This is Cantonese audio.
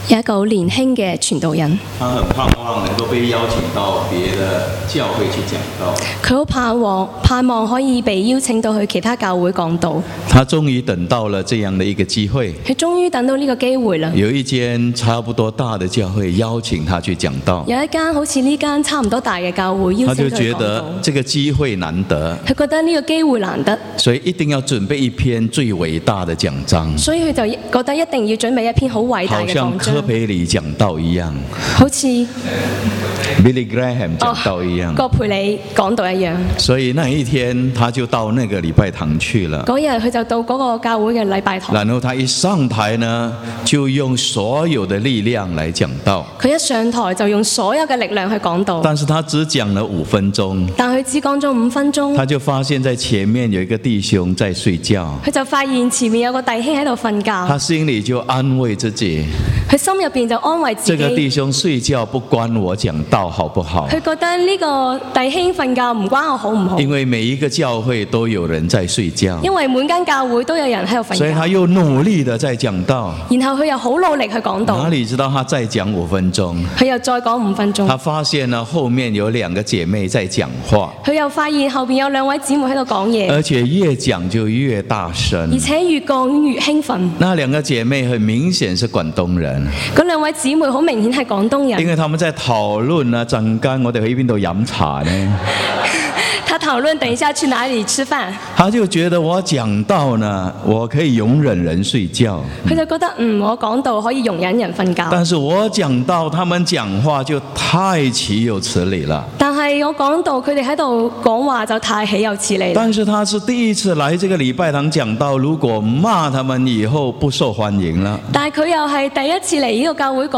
有一個好年輕嘅傳道人， 他很盼望能夠被邀請到別的教會去講道。 佢好盼望可以被邀請到去其他教會講道。 他終於等到了這樣的一個機會。 佢終於等到呢個機會啦。 有一間差不多大的教會邀請他去講道。 有一間好似呢間差唔多大嘅教會邀請佢他就覺講道。 得這個機會難得， 佢覺得呢個機會難得， 所以一定要準備一篇最偉大的講章。 所以佢就覺得一定要準備一篇好偉大好嘅講章。 像柯培理講道一樣， 好似 Billy Graham 講道一樣， 葛培理講道一樣。 所以那一天他就到那個禮拜堂去了。 嗰日佢就到嗰個教會嘅禮拜堂。 然後他一上台呢，就用所有的力量來講道。 佢一上台就用所有嘅力量去講道。 但是他只講了5分鐘。 但佢只講咗5分鐘。 他就發現在前面有一個弟兄在睡覺。 佢就發現前面有個弟兄喺度瞓覺。 他心裏就安慰自己。 佢心入邊就安慰自己。 這個弟兄睡覺不關我講道好不好？ 佢覺得呢個弟兄瞓覺唔關我好唔好？ 因為每一個教會都有人在睡覺。 因為每間教會都有人喺度瞓覺。 所以他又努力地在講道。 然後佢又好努力去講道。 哪裡知道他再講5分鐘？ 佢又再講5分鐘。 他發現呢後面有2個姐妹在講話。 佢又發現後邊有2位姊妹喺度講嘢。 而且越講就越大聲。 而且越講越興奮。 那2個姐妹很明顯是廣東人。 嗰2位姊妹好明顯係廣東人。 因為他們在討論呢陣間我哋去邊度飲茶呢？ 他討論等一下去哪裡吃飯。 他就覺得我講道呢，我可以容忍人睡覺。 佢就覺得我講道可以容忍人瞓覺。 但是我講道，他們講話就太豈有此理了。 但係我講道，佢哋喺度講話就太豈有此理。 但是他是第一次來這個禮拜堂講道，如果罵他們以後不受歡迎了。 但係佢又係第一次嚟呢個教會講。